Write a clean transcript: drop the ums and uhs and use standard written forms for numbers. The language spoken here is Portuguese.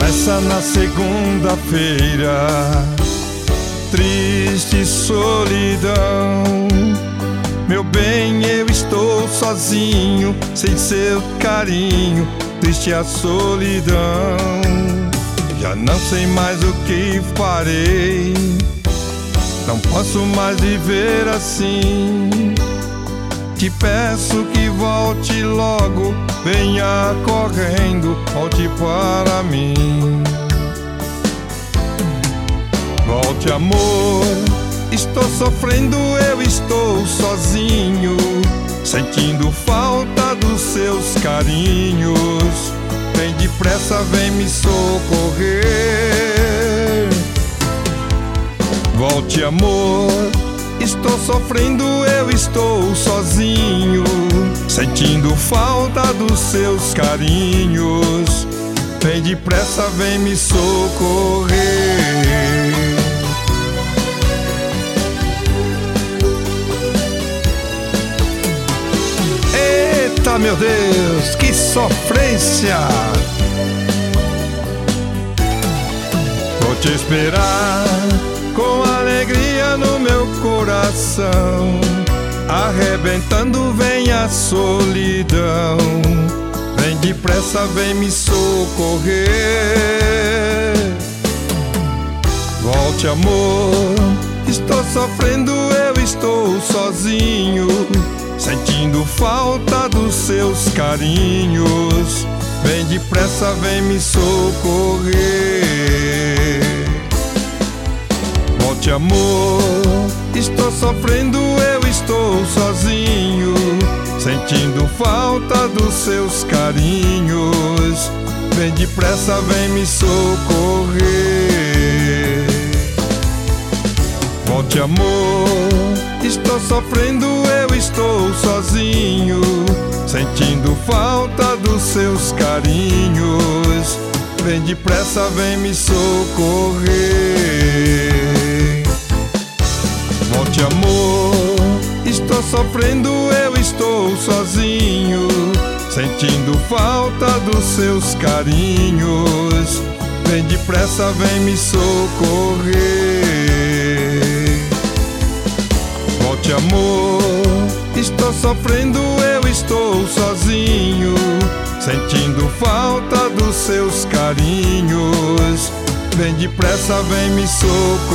Começa na segunda-feira, triste solidão. Meu bem, eu estou sozinho, sem seu carinho, triste a solidão. Já não sei mais o que farei, não posso mais viver assim. Te peço que volte logo, venha correndo, volte para mim. Volte, amor, estou sofrendo, eu estou sozinho, sentindo falta dos seus carinhos. Vem depressa, vem me socorrer. Volte, amor, estou sofrendo, eu estou sozinho, sentindo falta dos seus carinhos. Vem depressa, vem me socorrer. Eita, meu Deus, que sofrência! Vou te esperar com alegria no meu coração, arrebentando vem a solidão. Vem depressa, vem me socorrer. Volte, amor, estou sofrendo, eu estou sozinho, sentindo falta dos seus carinhos. Vem depressa, vem me socorrer. Volte, amor, estou sofrendo, eu estou sozinho, sentindo falta dos seus carinhos. Vem depressa, vem me socorrer. Volte, amor, estou sofrendo, eu estou sozinho, sentindo falta dos seus carinhos. Vem depressa, vem me socorrer. Volte, amor, estou sofrendo, eu estou sozinho, sentindo falta dos seus carinhos. Vem depressa, vem me socorrer. Volte, amor, estou sofrendo, eu estou sozinho, sentindo falta dos seus carinhos. Vem depressa, vem me socorrer.